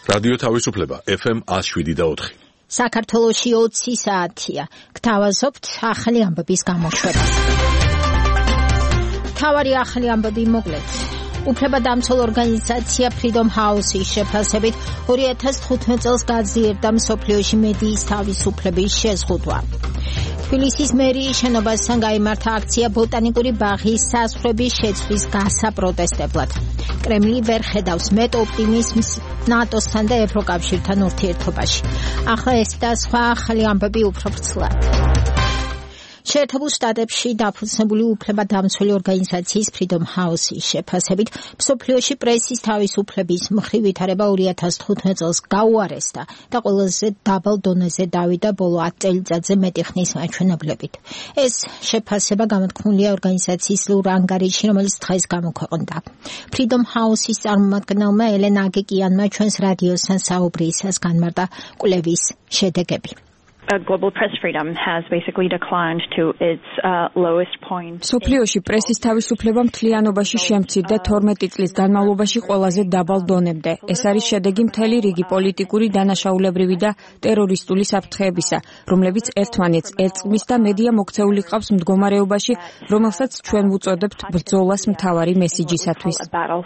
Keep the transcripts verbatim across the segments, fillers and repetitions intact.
რადიო თავისუფლება ეფ ემ one oh seven და four. საქართველოში ოცი საათია. გთავაზობთ ახალი ამბების გამოშვებას. თავარი ახალი ამბები მოკლედ. უფლებადამცველ ორგანიზაცია Freedom House-ის შეფასებით two thousand fifteen წელს გაძლიერდა მსოფლიოში მედიის თავისუფლების შეზღუდვა. თბილისის მერიის შენობასთან გაიმართა აქცია ბოტანიკური ბაღის საზღვრების შეცვლის გასაპროტესტებლად. კრემლი ვერ ხედავს მეტ ოპტიმიზმს ნატოსთან და ევროკავშირთან ურთიერთობაში. ახლა ეს და სხვა ახალი ამბები უფრო ვრცლად. შეერთებულ შტატებში დაფუძნებული უფლებადამცველი ორგანიზაციის Freedom House-ის შეფასებით მსოფლიოში პრესის თავისუფლების მხრივ ვითარება two thousand fifteen წელს გაუარესდა და ყველაზე დაბალ დონეზე დავიდა ბოლო ათი წელიწადზე მეტი ხნის მაჩვენებლებით. ეს შეფასება გამოთქმულია ორგანიზაციის ლურ ანგარიშში, რომელიც დღეს გამოქვეყნდა. Freedom House-ის წარმომადგენელმა ელენა აგეკიანმა ჩვენს რადიოსთან საუბრისას განმარტა კვლევის შედეგები. Uh, global press freedom has basically declined to its uh, lowest point. სოფლიოში პრესის თავისუფლება მთლიანობაში შემცირდა თორმეტი წლის განმავლობაში ყველაზე დაბალ დონემდე. ეს არის შედეგი მთელი რიგი პოლიტიკური, დანაშაულებრივი და ტერორისტული საფრთხეებისა, რომლებიც ერთმანეთს ერწყმის და მედია მოქცეული ყავს მდგომარეობაში, რომელსაც ჩვენ ვუწოდებთ ბრძოლას მთავარი მესიჯისათვის.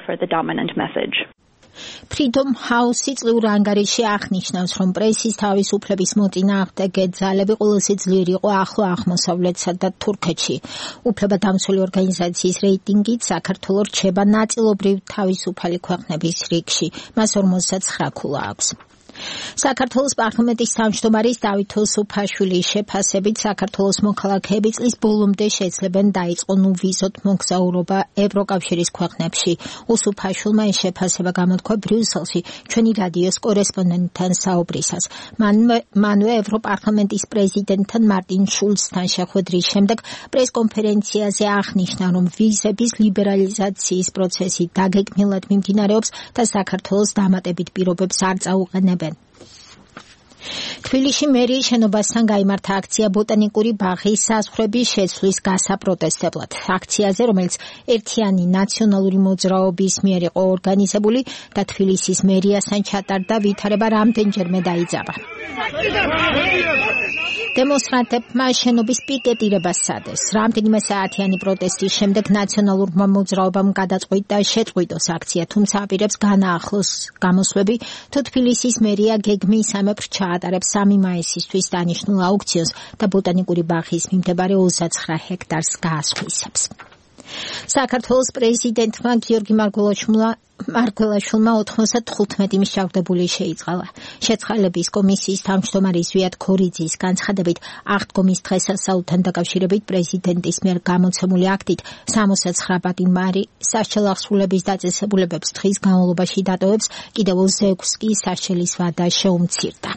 Freedom House-ი წლიურ ანგარიშში აღნიშნავს, რომ პრესის თავისუფლების მოწინააღმდეგე ძალები ყველაზე ძლიერი იყო ახლო აღმოსავლეთსა და თურქეთში. უფლებადამცველი ორგანიზაციის რეიტინგით საქართველო რჩება ნაწილობრივ თავისუფალი ქვეყნების რიგში. მას forty-nine ქულა აქვს. საქართველოს პარლამენტის თავმჯდომარის დავით უსუფაშვილის შეფასებით საქართველოს მოქალაქეები წლის ბოლომდე შეძლებენ დაიწყონ უვიზოთ მოგზაურობა ევროკავშირის ქვეყნებში. უსუფაშვილმა ეს შეფასება გამოთქვა ბრიუსელში ჩვენი რადიოს კორესპონდენტთან საუბრისას. მანვე ევროპარლამენტის პრეზიდენტთან მარტინ შულცთან შეხვედრის შემდეგ პრესკონფერენციაზე აღნიშნა, რომ ვიზების ლიბერალიზაციის პროცესი დაგეგმილად მიმდინარეობს და საქართველოს დამატებით პირობებს არ წაუყენებენ. თბილისში მერიის შენობასთან გაიმართა აქცია ბოტანიკური ბაღის საზღვრების შეცვლის გასაპროტესტებლად. აქციაზე, რომელიც ერთიანი ნაციონალური მოძრაობის მიერ იყო ორგანიზებული და თბილისის მერიასთან ჩატარდა, ვითარება რამდენჯერმე დაიძაბა. დემონსტრანტებმა შენობის პიკეტირებას სადეს. რამდენიმე საათიანი პროტესტის შემდეგ ნაციონალურმა მოძრაობამ გადაწყვიტა შეწყვიტოს აქცია, თუმცა აპირებს განაახლოს გამოსვლები, თუ თბილისის მერია გეგმისამებრ ჩაატარებს სამი მაისისთვის დანიშნულ აუქციონს და ბოტანიკური ბაღის მიმდებარე twenty-nine ჰექტარს გაასხვისებს. საქართველოს პრეზიდენტმა გიორგი მარგველაშვილმა მარგველაშვილმა ninety-five მსჯავრდებული შეიწყალა. შეწყალების კომისიის თავმჯდომარის ზვიად ქორიძის განცხადებით, აღდგომის დღესასწაულთან დაკავშირებით პრეზიდენტის მიერ გამოცემული აქტით sixty-nine პატიმარი სასჯელ აღსრულების დაწესებულებებს დღის განმავლობაში დატოვებს, კიდევ twenty-six კი სასჯელის ვადა შეუმცირდა.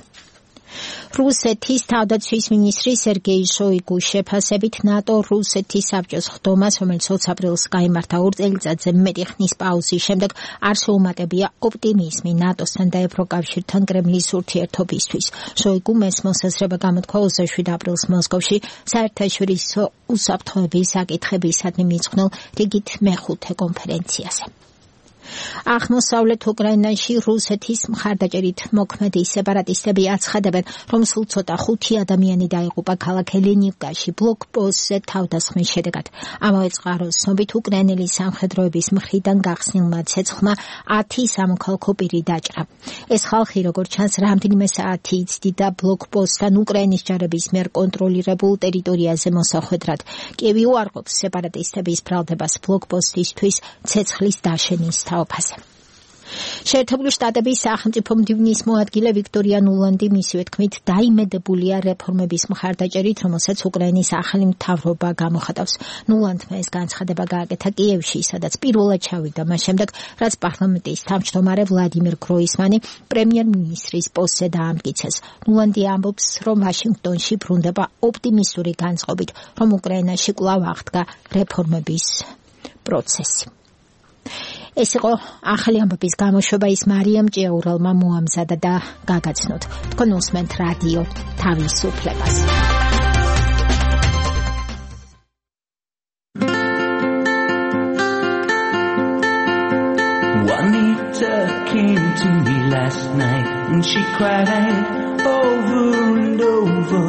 რუსეთის თავდაცვის მინისტრი სერგეი შოიგუს შეფასებით ნატო რუსეთის საბჭოს ხდომას, რომელიც ოც აპრილს გაიმართა ორ წელიწადზე მეტი ხნის პაუზის შემდეგ, არ შეუმატებია ოპტიმიზმი ნატოსთან და ევროკავშირთან კრემლის ურთიერთობისთვის. შოიგუმ ეს მოსაზრება გამოთქვა twenty-seven აპრილს მოსკოვში საერთაშორისო უსაფრთხოების საკითხებისადმი მიძღვნილ რიგით მეხუთე კონფერენციაზე. აღმოსავლეთ უკრაინაში რუსეთის მხარდაჭერით მოქმედი სეპარატისტები აცხადებენ, რომ სულ ცოტა ხუთი ადამიანი დაიღუპა ქალაქ ელენივკაში ბლოკპოსტზე თავდასხმის შედეგად. ამავე წყაროს ცნობით უკრაინელი სამხედროების მხრიდან გახსნილმა ცეცხლმა ათი სამოქალაქო პირი დაჭრა. ეს ხალხი, როგორც ჩანს, რამდენიმე საათი იცდიდა ბლოკპოსტთან უკრაინის ჯარების მიერ კონტროლირებულ ტერიტორიაზე მოსახვედრად. კიევი უარყოფს სეპარატისტების ბრალდებას ბლოკპოსტისთვის ცეცხლის დაშენის თაობაზე. შეერთებული შტატების სახელმწიფო მდივნის მოადგილე ვიქტორია ნულანდი მისივე თქმით დაიმედებულია რეფორმების მხარდაჭერით, რომელსაც უკრაინის ახალი მთავრობა გამოხატავს. ნულანდმა ეს განცხადება გააკეთა კიევში, სადაც პირველად ჩავიდა მას შემდეგ, რაც პარლამენტის თავმჯდომარე ვლადიმირ გროისმანი პრემიერ-მინისტრის პოსტზე დაამტკიცეს. ნულანდი ამბობს, რომ ვაშინგტონში ბრუნდება ოპტიმისტური განწყობით, რომ უკრაინაში კვლავ აღდგა რეფორმების პროცესი. ეს იყო ახალი ამბების გამოშვება, ის მარიამ ჭიაურელმა მოამზადა და გაგაცნოთ. თქვენ უსმენთ რადიო თავისუფლებას. Juanita came to me last night and she cried over and over.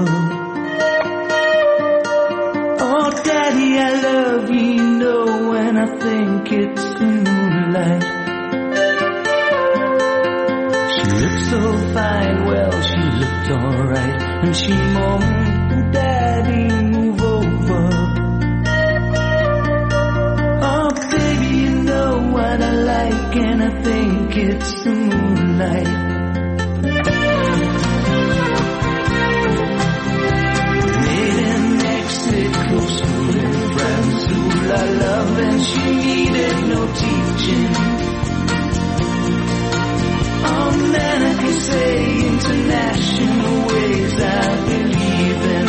Oh, Daddy, I love you, you know, and I think it's the moonlight. She looked so fine, well, she looked alright, and she moaned, Daddy, move over. Oh, baby, you know what I like, and I think it's the moonlight. Made in Mexico, schooling friends who I love, and she needed no teaching. Oh man, I can say international ways I believe in.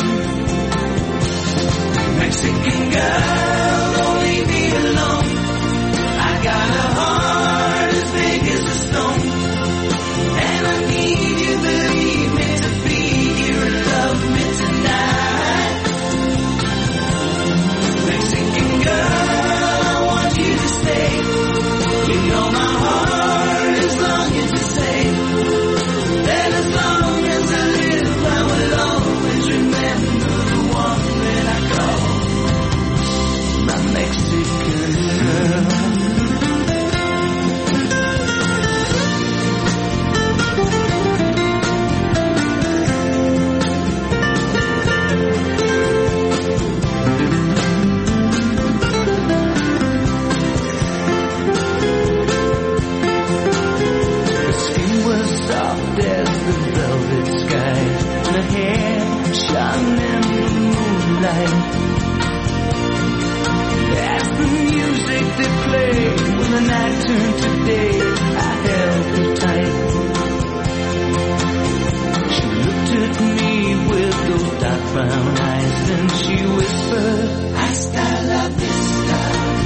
Mexican girl, don't leave me alone. I got a heart as big as a stone, and I need you, believe me, to be here and love me tonight. Mexican girl, I want you to stay. You know my heart is longing to say that as long as I live, I will always remember the one that I call my Mexican girl. Shone in the moonlight. As the music that played when the night turned to day, I held her tight. She looked at me with those dark brown eyes, and she whispered, Hasta la vista.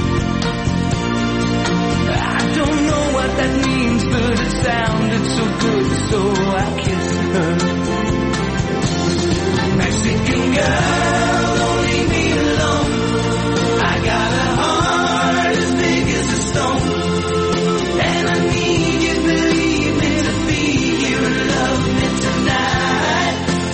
I don't know what that means, but it sounded so good, so I kissed her. Mexican girl, don't leave me alone. I got a heart as big as a stone, and I need you, believe me, to be here and love me tonight.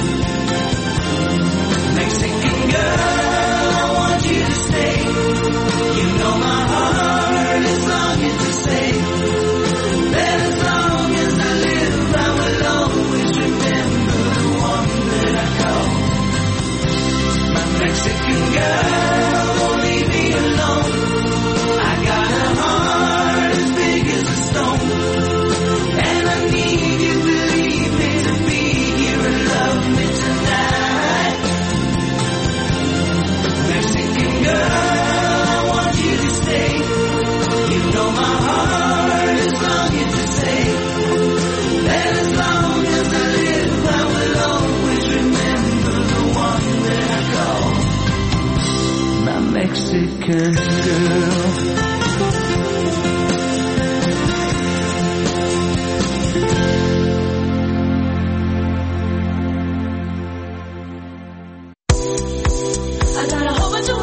Mexican girl, I want you to stay. You know my heart is longing to say that as long as I live, I will always remember the one that I call Mexican girl, don't leave me alone. I got a heart as big as a stone, and I need you, believe me, to be here and love me tonight. Mexican girl, I want you to stay. You know my heart is longing to say that as long as I live, I will always remember the one that I call my Mexican girl. I got a whole bunch of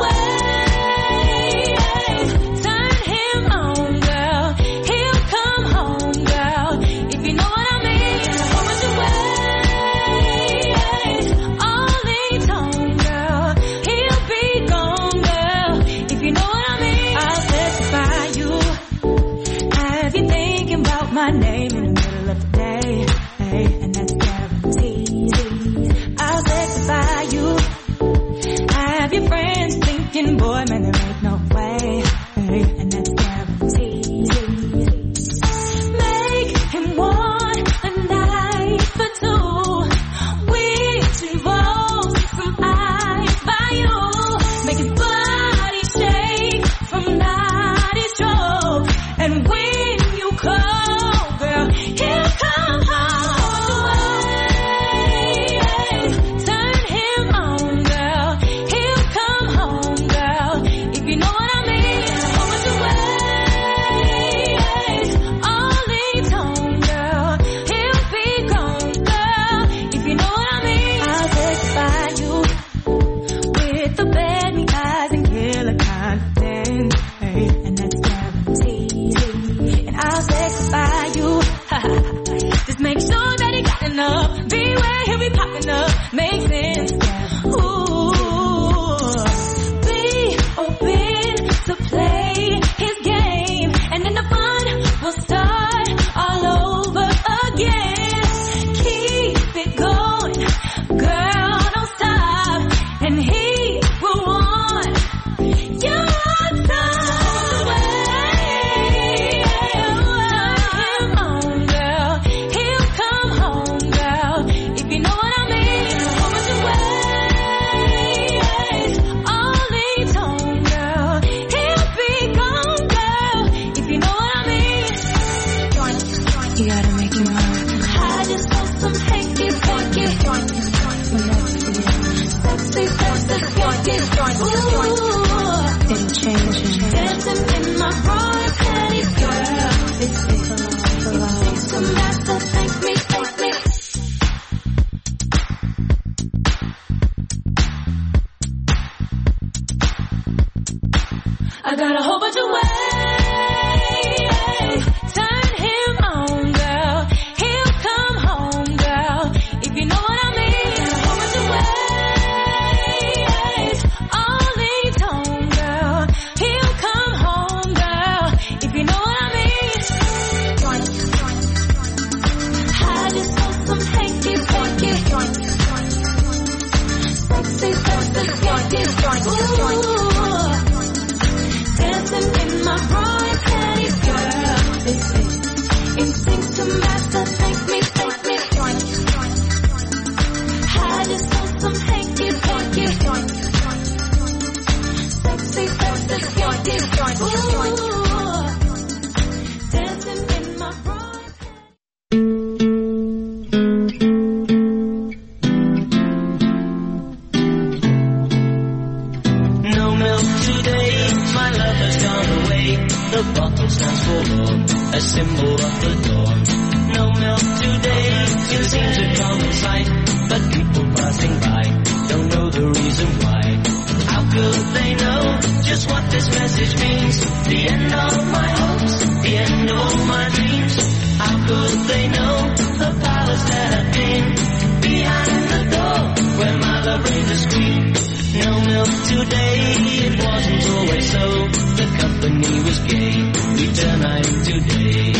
ways. Turn him on, girl. He'll come home, girl. If you know what I mean. A whole bunch of ways. All in tone, girl. He'll be gone, girl. If you know what I mean. I'll specify you. Have you thinking about my name in the middle of the day? Hey, and that's guaranteed. I'll specify you. Have your friends thinking, boy, man, there ain't no way. Hey, and that's guaranteed. Make him want a night for two, which involves some eyes by you. Make his body shake from naughty stroke. And when you call, girl, he'll come home. Turn him on, girl. He'll come home, girl. I got a whole bunch of ways. Turn him on, girl. He'll come home, girl. If you know what I mean. I got a whole bunch of ways. All leave home, girl. He'll come home, girl. If you know what I mean. I just want some hanky panky. Sexy, sexy, sexy, sexy. Dancing in my bra and panties, girl. Instinct to master, thank me, thank me. I just want some hanky panky. Sexy, sexy, sexy, sexy. Dancing in my bra. No milk today, my love has gone away. The bottle stands for love, a symbol of the dawn. No milk today, it seems a common sight, but people passing by don't know the reason why. How could they know just what this message means? The end of my hopes, the end of all my dreams. How could they know the palace that had been behind the door where my love reigned a scream? No milk today, it wasn't always so. The company was gay, we turned night into day.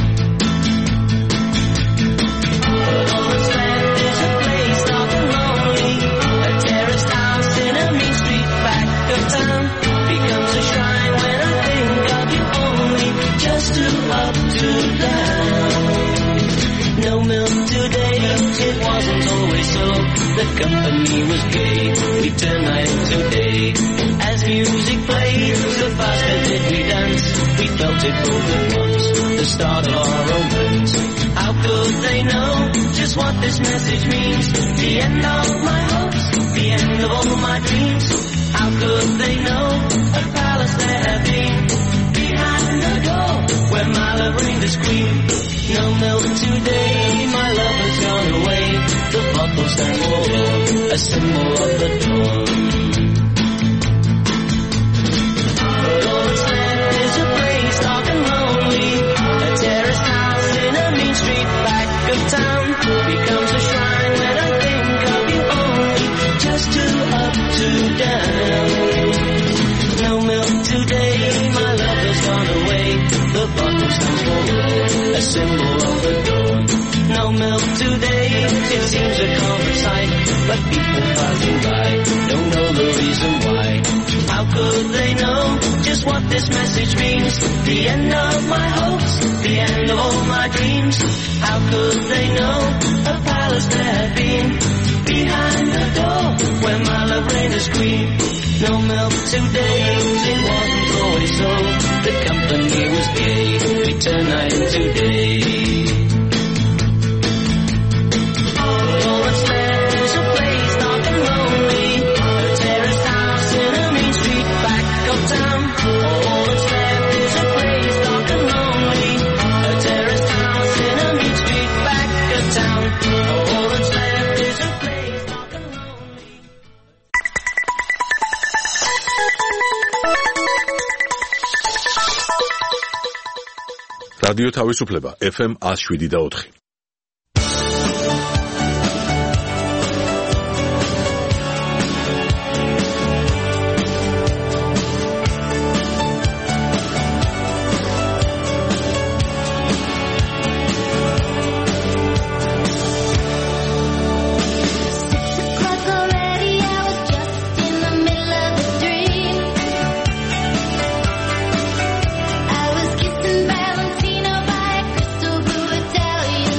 But all that's left is a place dark and lonely. A terraced house in a mean street back of town becomes a shrine when I think of you only. Just to up, to down. No milk today, it wasn't always so. The company was gay, we turned night into day. As music played, so faster did we dance. We felt it both at once, the start of our romance. How could they know just what this message means? The end of my hopes, the end of all my dreams. How could they know a palace there had been behind the door where my love reigned as queen? No milk today, my love has gone away. The bottle stands for love, a symbol of the dawn. But all that's left is a place dark and lonely. A terraced house in a mean street back of town becomes a shrine when I think of you only. Just to up, to down. No milk today, my love has gone away. The bottle stands for love, a symbol of the dawn. No milk today, it seems a common sight, but people passing by don't know the reason why. How could they know just what this message means? The end of my hopes, the end of all my dreams. How could they know a palace there had been behind the door where my love reigned as queen? No milk today, it wasn't always so. The company was gay, we turned night into day. All that's left is a place dark and lonely. A terraced house in a mean street back of town. All that's left is a place dark and lonely. A terraced house in a mean street back of town. All that's left is a place dark and lonely. რადიო თავისუფლება ეფ ემ one oh seven და four. I was kissing Valentino by a crystal blue Italian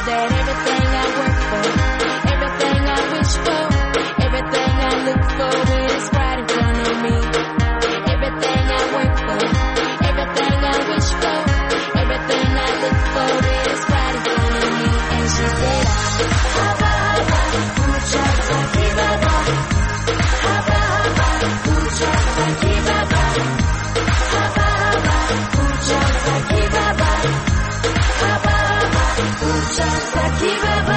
that everything I work for, everything I wish for, everything I look for is right in front of me. Everything I work for, everything I wish for, everything I look for is right in front of me. And she said, Haba, haba, pucha, saki, baba. Haba, haba, pucha, saki, baba. Haba, haba, pucha, saki, baba. Haba, haba, pucha, saki, baba.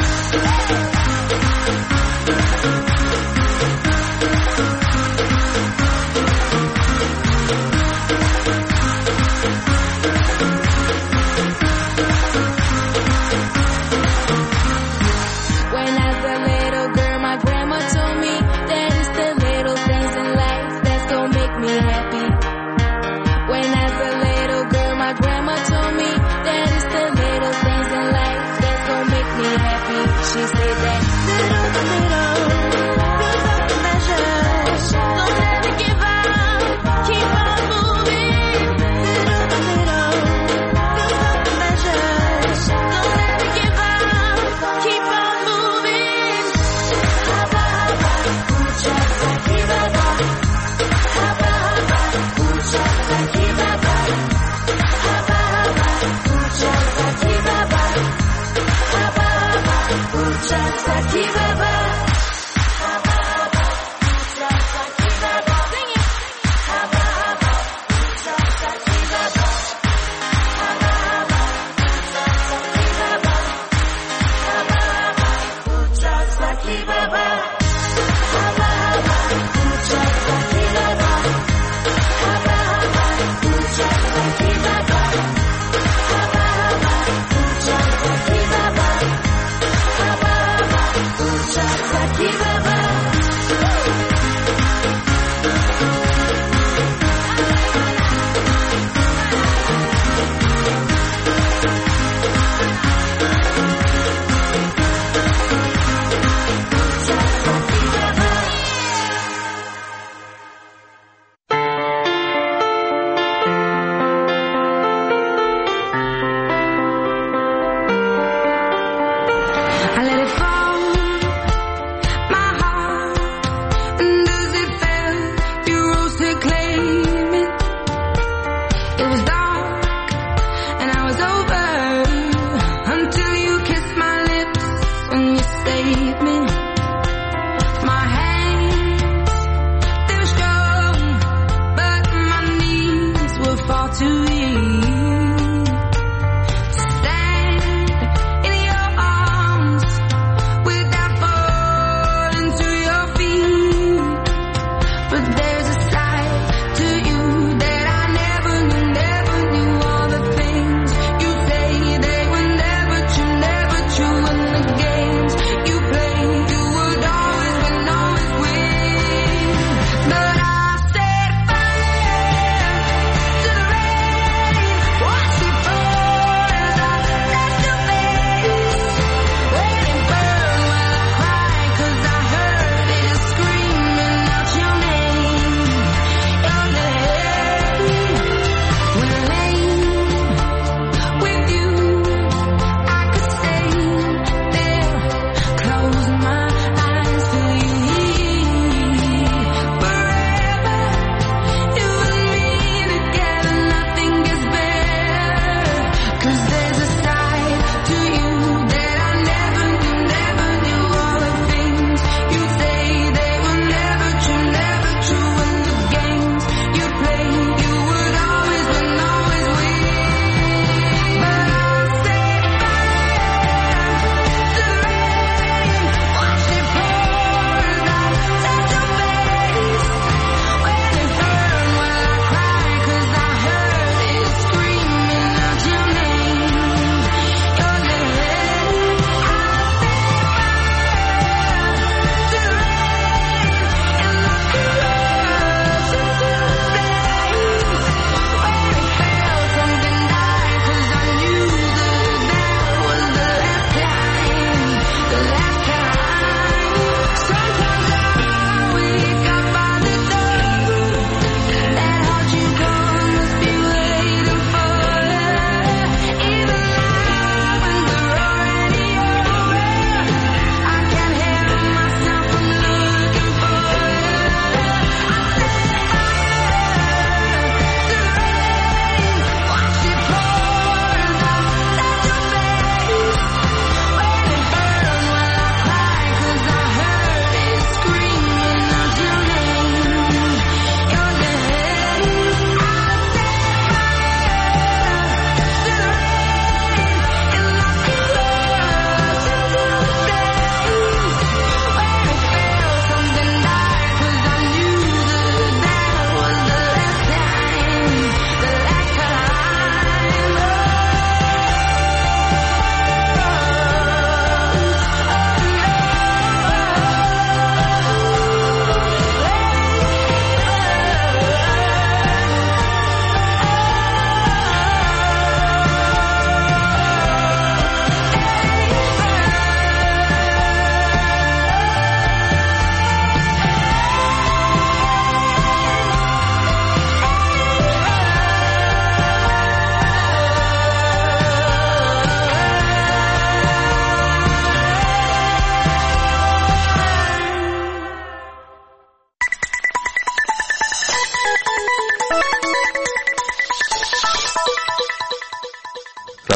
When I was a little girl, my grandma told me that it's the little things in life that's gonna make me happy. When I was a little girl, my grandma told me that it's the little things in life that's gonna make me happy. She said that little by little, build up the measure. Don't ever give up, keep on moving. Little by little, build up the measure. Don't ever give up, keep on moving. Haba, haba, pucha, saki, baba. Haba, haba, pucha, saki, baba. Haba, haba, pucha, saki, baba. Haba, haba, pucha, saki, baba. Haba, haba, pucha, saki, baba. Sing it. Haba, haba, pucha, saki, baba. Haba, haba, pucha, saki, baba. Haba, haba, pucha, saki, baba. Haba, haba, pucha, saki, baba. Haba, haba, pucha, saki, baba. Haba, haba, pucha, saki, baba. Haba, haba,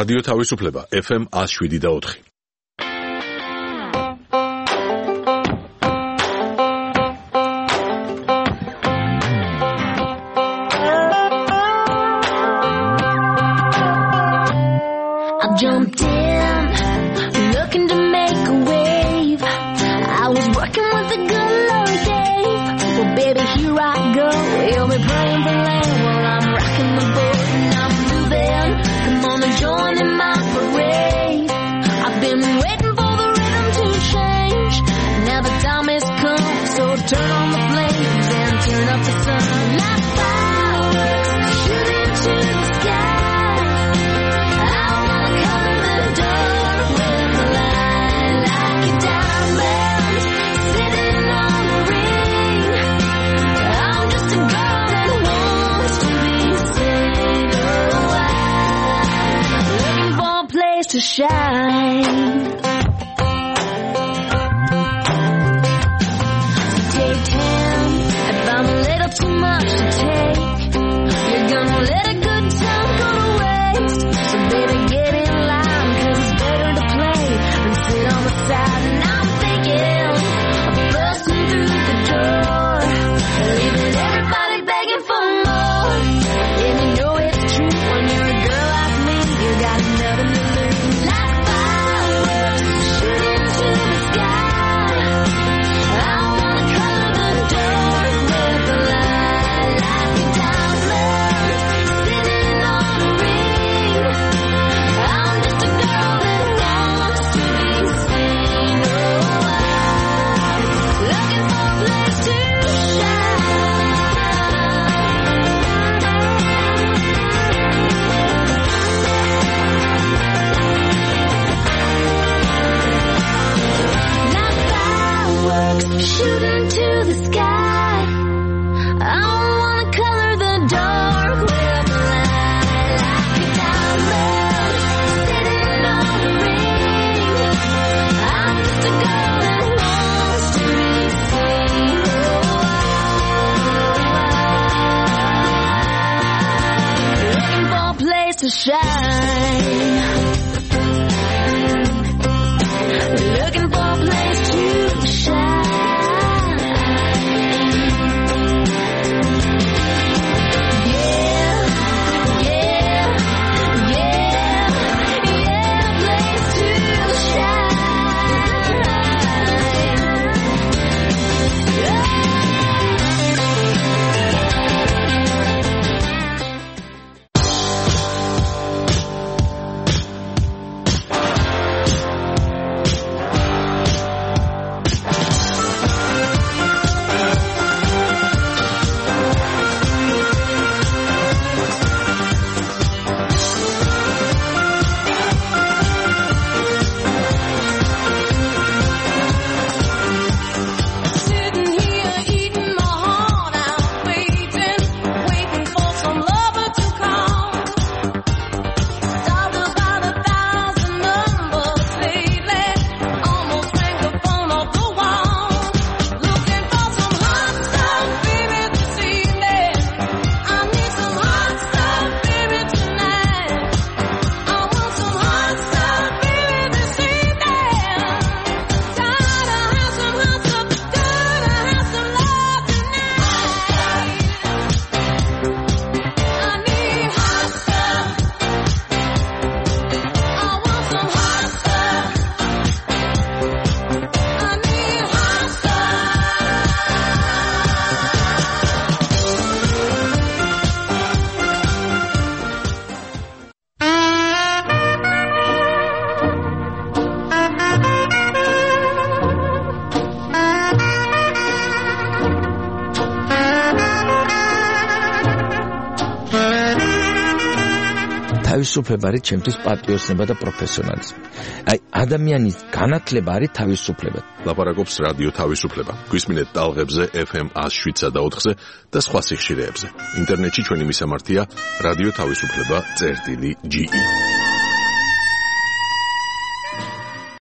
რადიო თავისუფლება F M one oh seven და four. Jumped in, looking to make a wave. I was working with the good Lord Dave. Well, baby, here I go. You'll be praying for rain while I'm rocking the boat and I'm moving. Come on and join in my parade. I've been waiting for the rhythm to change. Now the time has come, so turn on the flames and turn up the sun. Like fireworks shooting to the sky. To shine. So take ten. If I'm a little too much to take, you're gonna let a good time go to waste. So baby, get in line, 'cause it's better to play than sit on the side. And I'm thinking of busting through the door, leaving everybody begging for more. And you know it's true when you're a girl like me, you got nothing to lose. Shooting to the sky. I wanna color the dark with light, like a diamond sitting on a ring. I'm just a girl that wants to be seen. Looking for a place to shine. Looking for a place to shine. თავისუფლება არის ჩემთვის პატრიოტიზმი და პროფესიონალიზმი. აი ადამიანის განათლება არის თავისუფლება. ლაპარაკობს რადიო თავისუფლება. გვისმინეთ ტალღებზე F M one oh seven და four-ზე და სხვა სიხშირეებზე. ინტერნეტში ჩვენი მისამართია რადიო თავისუფლება წერტილი G E.